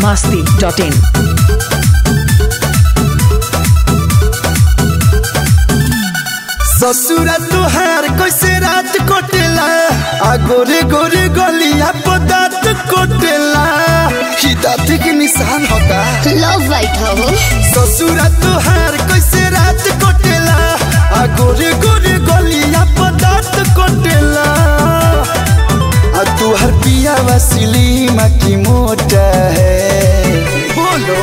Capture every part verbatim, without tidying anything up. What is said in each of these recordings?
masti dot in. ससुरा तुहार कैसे रात कोटेला आ गोरे गोरे गलिया पदात कोटेला ही दाँत के निशान होगा लव वाइट हो। ससुरा तुहार कैसे रात कोटेला आ गोरे गोरे गलिया पदात कोटेला आ तुहार पिया वसीली माँ की मोटा है बोलो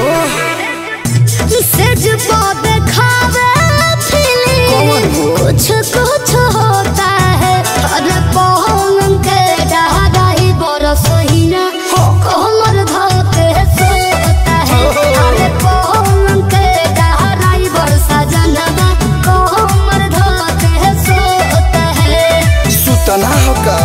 सेज पौधे खावे कुछ कुछ होता है अरे पौंग के डहाई बरस ही ना कोमर धोते सोता है अरे पौंग के डहाई बरसा जनवा कोमर धोते सोता है सुतना होगा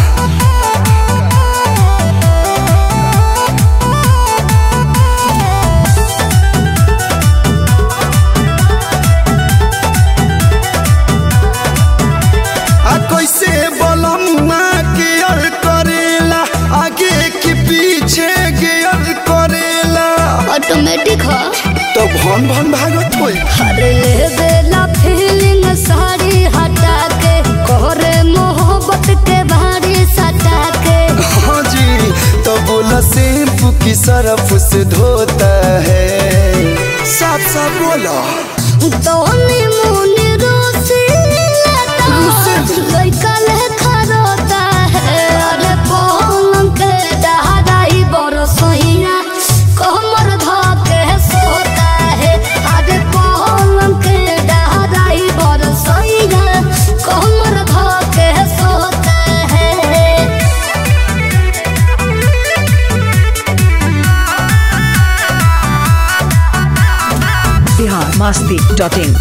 कैसे बलमुआ गियर करेला आगे के पीछे गियर करेला ऑटोमेटिक हो तो भन भन भागत होई अरे ले बेला फीलिंग सारी हटा के कोरे मोहब्बत के भारी सटा के हाँ जी तो बोला शैम्पू की सरफ से धोता है साफ साफ बोला तो मुनी रोसी लड़का लेखा रोता है अरे पौंग के डहाई बरसोइया कोमर धोके सोता है अरे पौंग के डहाई बरसोइया कोमर धोके सोता है Bihar masti dot in.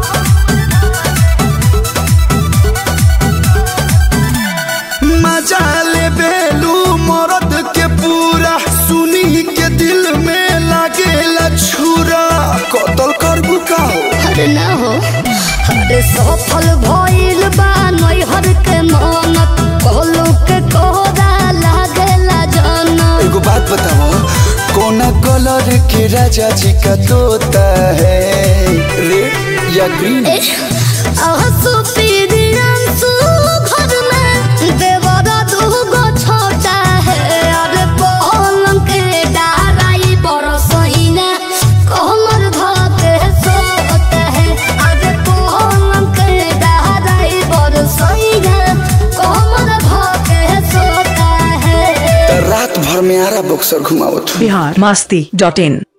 मजा ले बेलू मरद के पूरा सुनी के दिल में लागेला छुरा कतल करबू का हो अरे ना हो अरे सफल भइल बा नैहर के मनत कहलू के कोहरा लागेला जनत एगो बात बताओ कोना कलर के राजा जी का तोता है रेड या ग्रीन आंसू पीरियंसू घर में देवरा दूगो छोटा है अरे पौंग के डहाई बरसोइना कोमर धोके सोता है अरे पौंग के डहाई बरसोइना कोमर धोके सोता है रात भर में Ara Buxar घुमावत Bihar masti dot in.